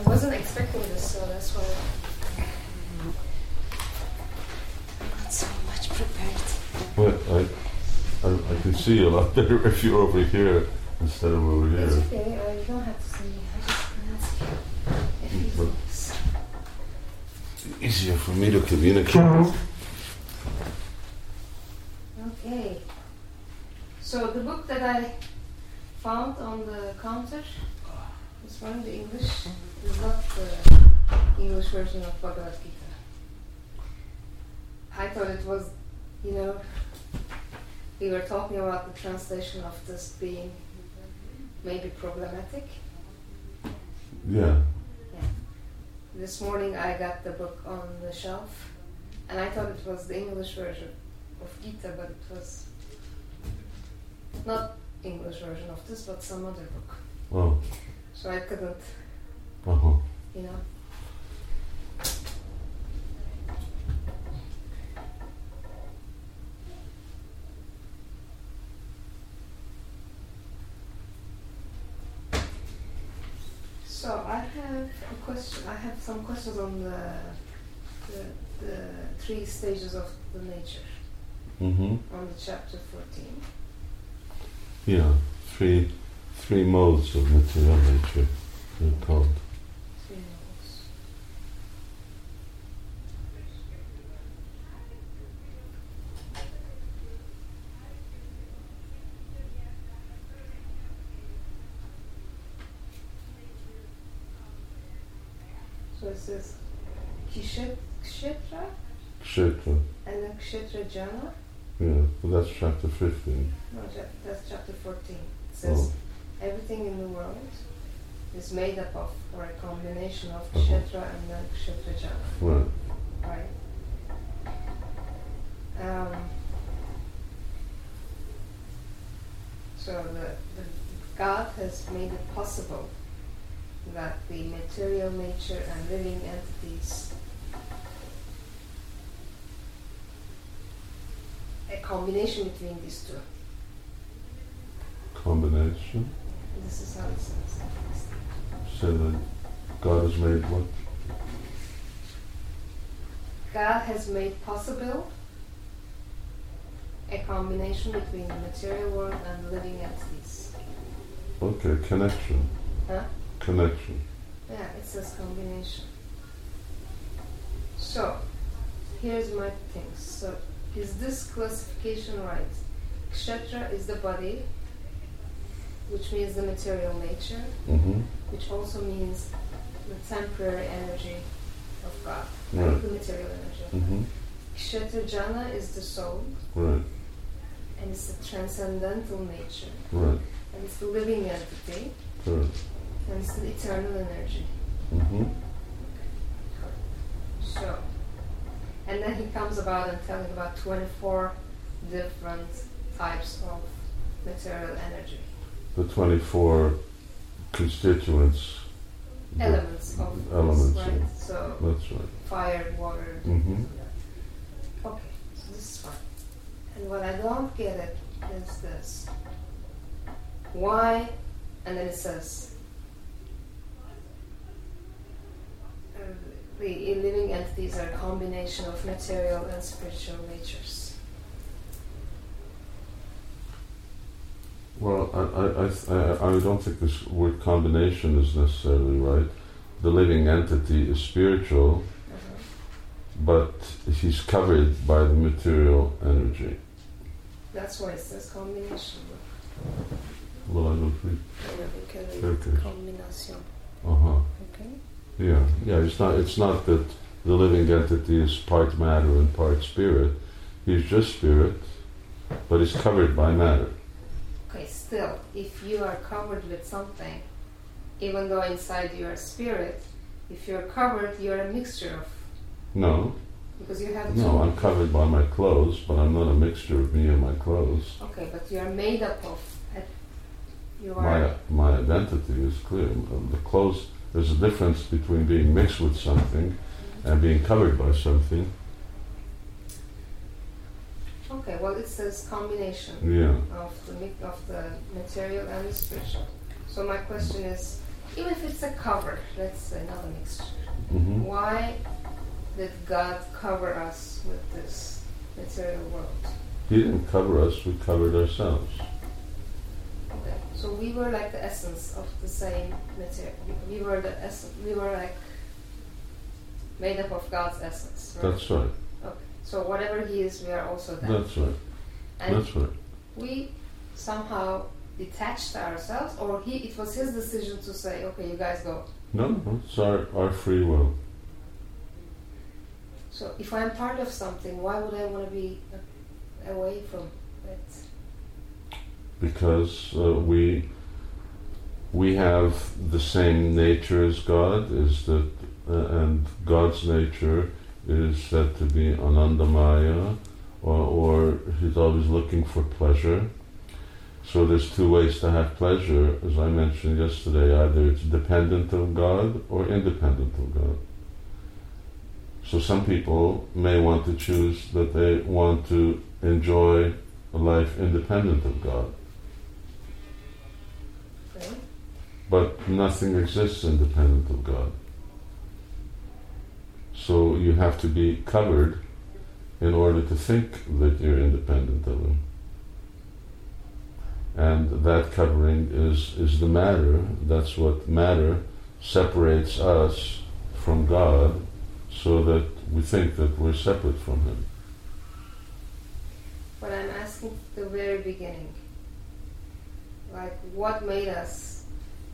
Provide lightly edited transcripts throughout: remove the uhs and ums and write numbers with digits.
I wasn't expecting this, so that's why I'm not so much prepared. But I can see you a lot better if you're over here instead of over here. It's okay, you don't have to see me. I just can ask you a few things. Easier for me to communicate. Okay. So the book that I found on the counter, this one, the English, is not the English version of Bhagavad Gita. I thought it was, we were talking about the translation of this being maybe problematic. Yeah. This morning I got the book on the shelf, and I thought it was the English version of Gita, but it was not English version of this, but some other book. Oh. So I couldn't, Uh-huh. So I have a question. I have some questions on the 3 stages of the nature. Mm-hmm. On the chapter 14. Yeah, three modes of material nature they're called. 3 modes. So it says Kshetra Kshetra. and then Kshetra Jana. Yeah, well, that's chapter 15. No, that's chapter 14. It says everything in the world is made up of, or a combination of Kshetra and then Kshetra Jana. Right. Right? So the God has made it possible that the material nature and living entities, a combination between these two. Combination. This is how it says. So that God has made what? God has made possible a combination between the material world and the living entities. Okay, connection. Huh? Connection. Yeah, it says combination. So, here's my things. So, is this classification right? Kshetra is the body, which means the material nature, which also means the temporary energy of God, right. The material energy. Kshetra Jana is the soul, right. And it's the transcendental nature, right. And it's the living entity, right. And it's the eternal energy. So, and then he comes about and telling about 24 different types of material energy. The 24 constituents. Elements of elements. This, right? So that's right. Fire, water. Okay, so this is fine. And what I don't get it is this. Why? And then it says the living entities are a combination of material and spiritual natures. Well, I don't think this word combination is necessarily right. The living entity is spiritual, but he's covered by the material energy. That's why it says combination. Well, I don't think. Okay. Combination. Okay. Yeah. It's not that the living entity is part matter and part spirit. He's just spirit, but he's covered by matter. Okay, still, if you are covered with something, even though inside you are spirit, if you're covered, you're a mixture of... No. Because you have... No, I'm covered by my clothes, but I'm not a mixture of me and my clothes. Okay, but you are made up of... You are... My identity is clear. The clothes, there's a difference between being mixed with something and being covered by something. Okay, well it says combination of the material and the spiritual. So my question is, even if it's a cover, let's say, not a mixture. Mm-hmm. Why did God cover us with this material world? He didn't cover us, we covered ourselves. Okay. So we were like the essence of the same material. We were the essence. We were like made up of God's essence. Right? That's right. Okay. So whatever He is, we are also that. That's right. And That's right. we somehow detached ourselves, or it was His decision to say, okay, you guys go. No, it's our free will. So if I'm part of something, why would I want to be away from it? Because we have the same nature as God, and God's nature is said to be Anandamaya, or He's always looking for pleasure. So there's two ways to have pleasure, as I mentioned yesterday. Either it's dependent of God or independent of God. So some people may want to choose that they want to enjoy a life independent of God. Okay. But nothing exists independent of God. So you have to be covered in order to think that you're independent of Him. And that covering is the matter. That's what matter separates us from God, so that we think that we're separate from Him. But I'm asking the very beginning. Like, what made us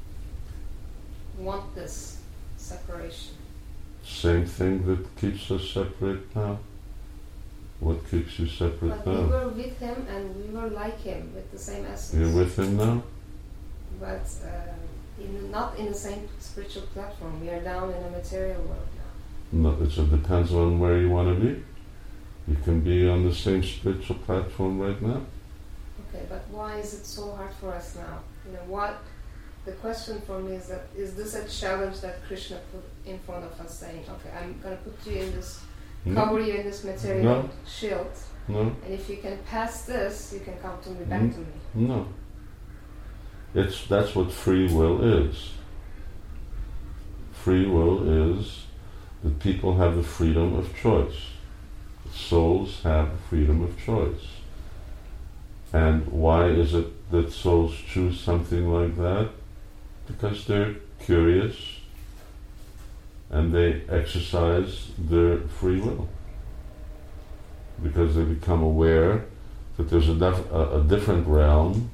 want this separation? Same thing that keeps us separate now. What keeps you separate But now? we were with Him and we were like Him, with the same essence. You're with Him now? But not in the same spiritual platform. We are down in a material world now. No, it depends on where you want to be. You can be on the same spiritual platform right now. Okay, but why is it so hard for us now? What? The question for me is that, is this a challenge that Krishna put in front of us, saying, okay, I'm going to put you in this, cover you in this material shield, and if you can pass this, you can come to me, back to me. No. That's what free will is. Free will is that people have the freedom of choice. Souls have the freedom of choice. And why is it that souls choose something like that? Because they're curious and they exercise their free will. Because they become aware that there's a different realm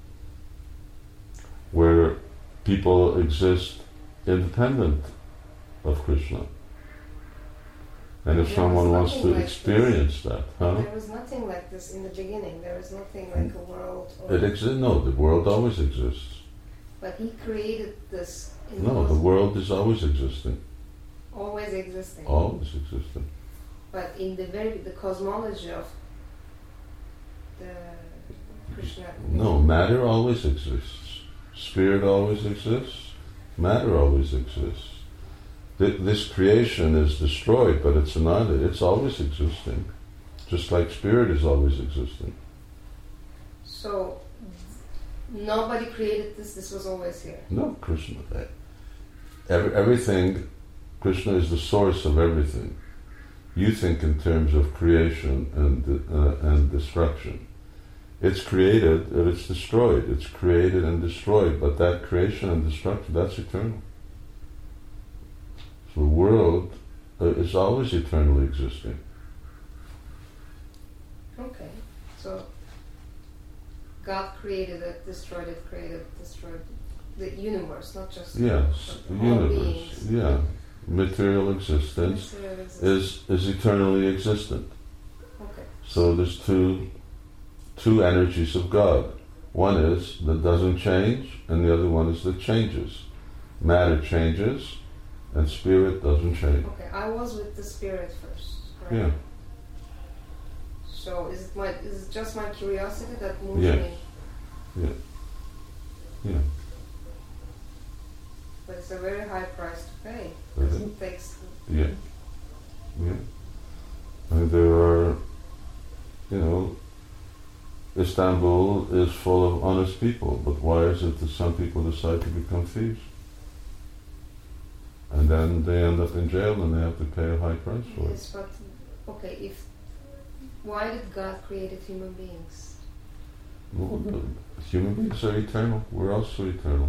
where people exist independent of Krishna. And if someone wants to experience that, There was nothing like this in the beginning. There was nothing like a world. No, the world always exists. But He created this. No, the world is always existing. Always existing. Always existing. But in the cosmology of the Krishna. No, matter always exists. Spirit always exists. Matter always exists. This creation is destroyed, but it's not. It's always existing, just like spirit is always existing. So nobody created this. This was always here. No, Krishna. Everything. Krishna is the source of everything. You think in terms of creation and destruction. It's created and it's destroyed. It's created and destroyed, but that creation and destruction, that's eternal. The world is always eternally existing. Okay, so God created it, destroyed it, created, destroyed the universe, not just yes, the universe. Beings. Yeah, material existence is eternally existent. Okay. So there's two energies of God. One is that doesn't change, and the other one is that changes. Matter changes. And spirit doesn't change. Okay, I was with the spirit first, right? Yeah. So is it just my curiosity that moves Yes. me? Yeah. But it's a very high price to pay. Is It takes. Yeah. And there are, Istanbul is full of honest people, but why is it that some people decide to become thieves? and then they end up in jail and they have to pay a high price for it. Yes, but okay, why did God create human beings? Well, the human beings are eternal. We're also eternal.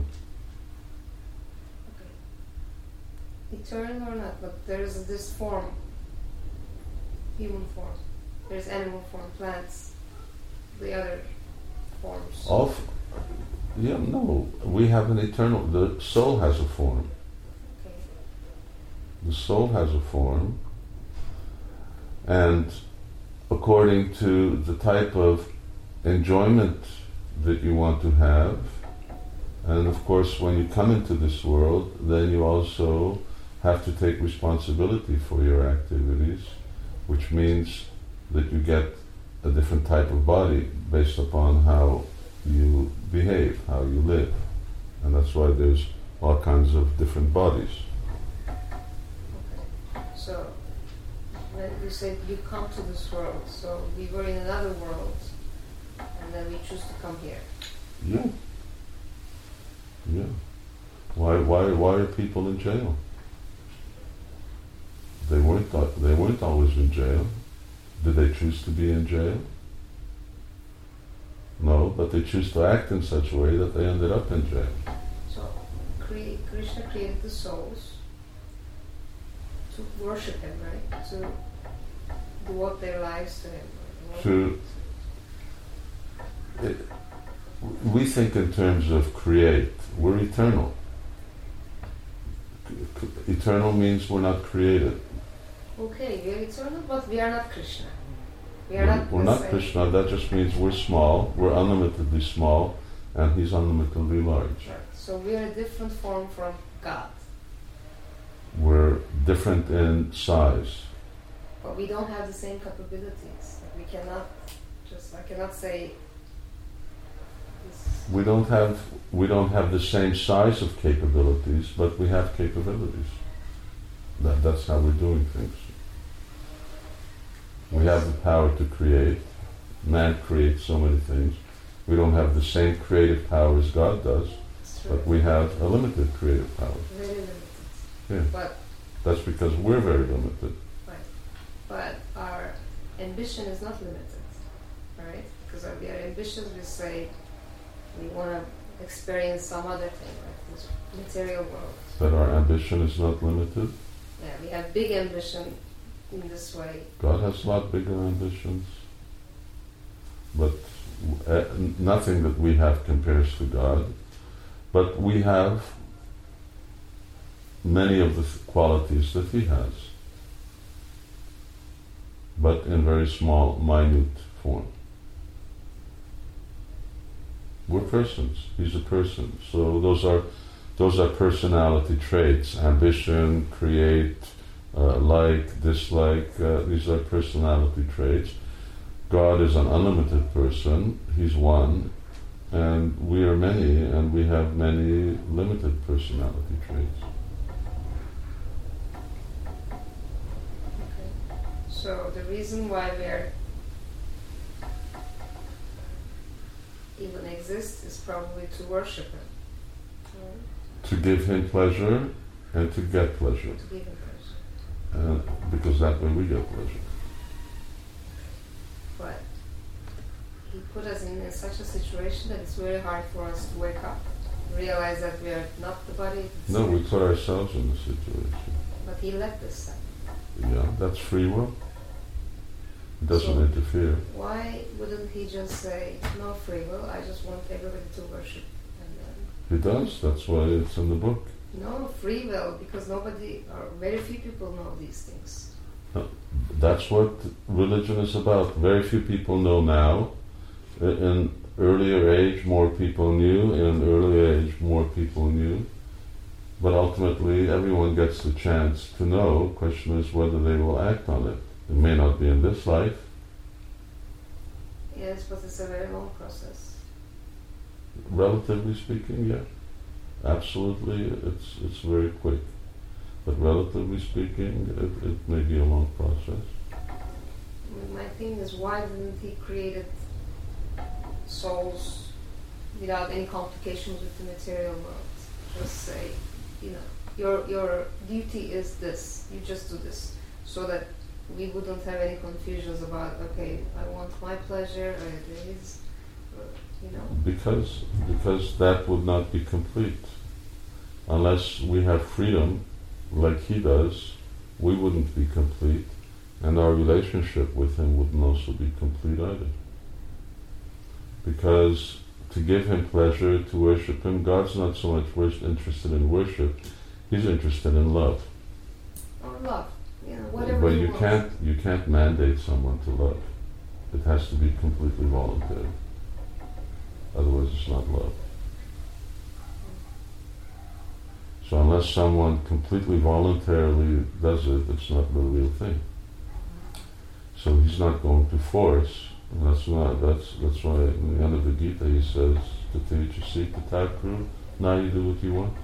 Okay. Eternal or not, but there's this form, human form. There's animal form, plants, the other forms. No. We have an eternal. The soul has a form. Okay. The soul has a form, and according to the type of enjoyment that you want to have, and of course when you come into this world, then you also have to take responsibility for your activities, which means that you get a different type of body based upon how you behave, how you live. And that's why there's all kinds of different bodies. Okay. So, when you said you come to this world, so we were in another world, and then we choose to come here. Yeah. Yeah. Why are people in jail? They weren't always in jail. Did they choose to be in jail? No, but they choose to act in such a way that they ended up in jail. So, Krishna created the souls to worship him, right? To devote their lives to him. We think in terms of create. We're eternal. Eternal means we're not created. Okay, we are eternal, but we are not Krishna. We're not Krishna. That just means we're small. We're unlimitedly small, and he's unlimitedly large. Right. So we are a different form from God. We're different in size. But we don't have the same capabilities. We cannot I cannot say this. We don't have the same size of capabilities, but we have capabilities. That's how we're doing things. We have the power to create. Man creates so many things. We don't have the same creative power as God does, but we have a limited creative power. Very limited. Yeah. But that's because we're very limited. Right. But our ambition is not limited, right? Because we are ambitious, we say we want to experience some other thing, like this material world. But our ambition is not limited? Yeah, we have big ambition in this way. God has a lot bigger ambitions, but nothing that we have compares to God. But we have many of the qualities that he has, but in very small, minute form. We're persons. He's a person. So those are personality traits: ambition, create, like, dislike. These are personality traits. God is an unlimited person. He's one, and we are many, and we have many limited personality traits. Okay. So the reason why we even exist is probably to worship him. To give him pleasure and to get pleasure. To give him pleasure. Because that way we get pleasure. But he put us in such a situation that it's very hard for us to wake up, realize that we are not the body. No, we put ourselves in the situation. But he let this happen. Yeah, that's free will. It doesn't interfere. Why wouldn't he just say, no free will, I just want everybody to worship? He does, that's why it's in the book. No, free will, because nobody, or very few people know these things. That's what religion is about. Very few people know now. In earlier age, more people knew. In earlier age, more people knew. But ultimately, everyone gets the chance to know. The question is whether they will act on it. It may not be in this life. Yes, but it's a very long process. Relatively speaking, yeah. Absolutely, it's very quick. But relatively speaking, it may be a long process. My thing is, why didn't he create souls without any complications with the material world? Just say, your duty is this. You just do this, so that we wouldn't have any confusions about, okay, I want my pleasure, or his, you know. Because that would not be complete. Unless we have freedom, like he does, we wouldn't be complete, and our relationship with him wouldn't also be complete either. Because to give him pleasure, to worship him, God's not so much interested in worship, he's interested in love. Or love, you know, whatever. But you can't mandate someone to love. It has to be completely voluntary. Otherwise it's not love. So unless someone completely voluntarily does it, it's not the real thing. So he's not going to force. And that's why in the end of the Gita he says, Tatija Sita Thakru, now you do what you want.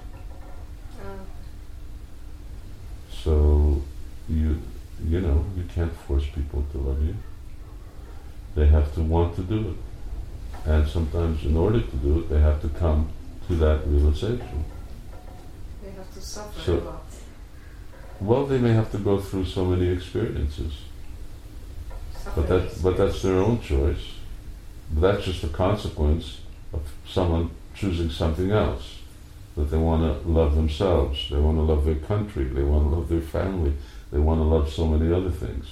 So you can't force people to love you. They have to want to do it. And sometimes in order to do it, they have to come to that realization. They have to suffer a lot. Well, they may have to go through so many experiences. But that's their own choice. But that's just a consequence of someone choosing something else. That they want to love themselves, they want to love their country, they want to love their family, they want to love so many other things.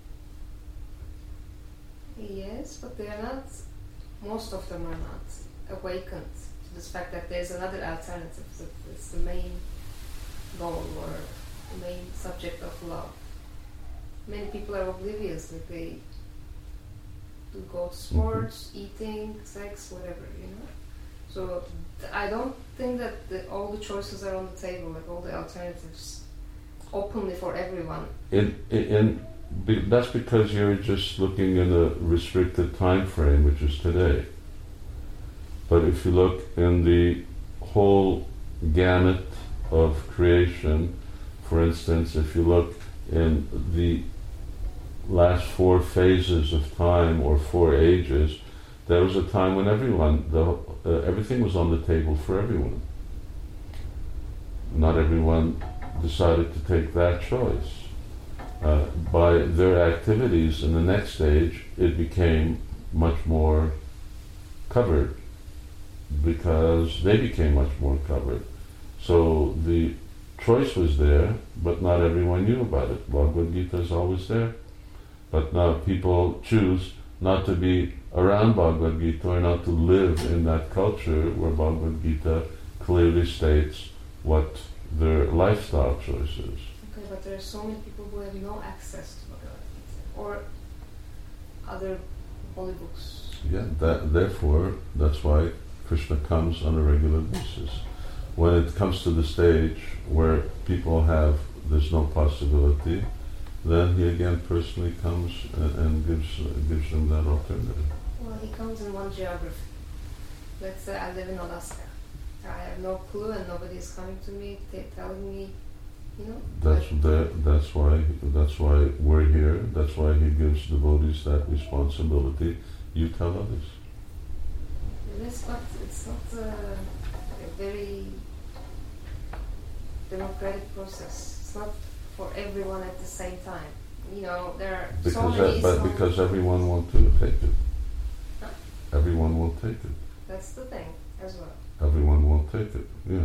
Yes, but they are not, most of them are not awakened to this fact that there's another alternative, that it's the main goal or the main subject of love. Many people are oblivious, that they do go to sports, eating, sex, whatever, you know. So I don't think that all the choices are on the table, like all the alternatives, openly for everyone. That's because you're just looking in a restricted time frame, which is today. But if you look in the whole gamut of creation, for instance, if you look in the last 4 phases of time or 4 ages, there was a time when everything was on the table for everyone. Not everyone decided to take that choice. By their activities in the next stage, it became much more covered because they became much more covered. So the choice was there, but not everyone knew about it. Bhagavad Gita is always there. But now people choose not to be around Bhagavad Gita or not to live in that culture where Bhagavad Gita clearly states what their lifestyle choice is. Okay, but there are so many people who have no access to Bhagavad Gita or other holy books. Yeah, therefore, that's why Krishna comes on a regular basis. When it comes to the stage where people there's no possibility, then he again personally comes and gives them that alternative. Well, he comes in one geography. Let's say I live in Alaska. I have no clue and nobody is coming to me, telling me, you know. That's why we're here. That's why he gives devotees that responsibility. You tell others. Yes, but it's not a very democratic process. It's not for everyone at the same time. You know, there are because everyone won't take it. Huh? Everyone won't take it. That's the thing as well. Everyone won't take it. Yeah.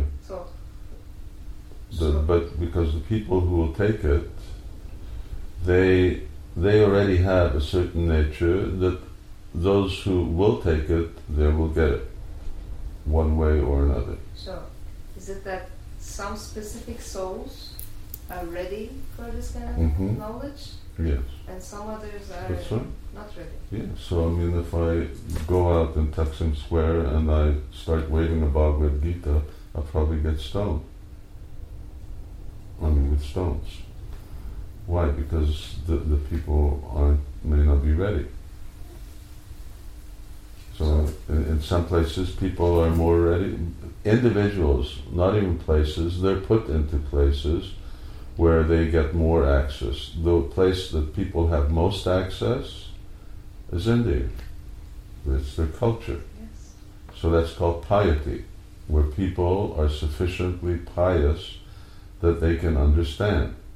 But because the people who will take it, they already have a certain nature that those who will take it, they will get it, one way or another. So, is it that some specific souls are ready for this kind of knowledge? Yes. And some others are not ready? Yeah, so I mean, if I go out in Taksim Square and I start waving a Bhagavad Gita, I'll probably get stoned. I mean, with stones. Why? Because the people may not be ready. So in some places people are more ready. Individuals, not even places, they're put into places where they get more access. The place that people have most access is India. It's their culture. Yes. So that's called piety, where people are sufficiently pious that they can understand.